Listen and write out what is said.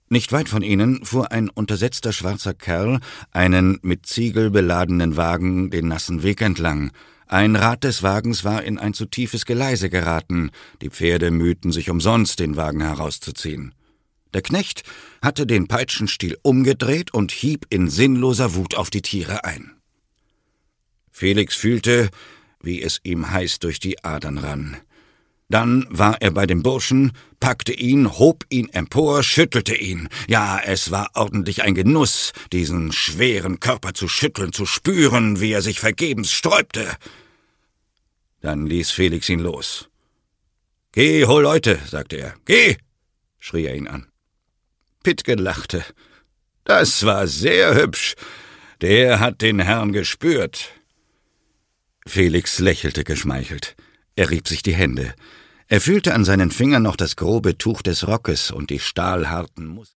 Nicht weit von ihnen fuhr ein untersetzter schwarzer Kerl einen mit Ziegel beladenen Wagen den nassen Weg entlang. Ein Rad des Wagens war in ein zu tiefes Geleise geraten. Die Pferde mühten sich umsonst, den Wagen herauszuziehen. Der Knecht hatte den Peitschenstiel umgedreht und hieb in sinnloser Wut auf die Tiere ein. Felix fühlte, wie es ihm heiß durch die Adern rann. Dann war er bei dem Burschen, packte ihn, hob ihn empor, schüttelte ihn. Ja, es war ordentlich ein Genuss, diesen schweren Körper zu schütteln, zu spüren, wie er sich vergebens sträubte. Dann ließ Felix ihn los. »Geh, hol Leute«, sagte er. »Geh«, schrie er ihn an. Pitke lachte. »Das war sehr hübsch. Der hat den Herrn gespürt.« Felix lächelte geschmeichelt. Er rieb sich die Hände. Er fühlte an seinen Fingern noch das grobe Tuch des Rockes und die stahlharten Muskeln.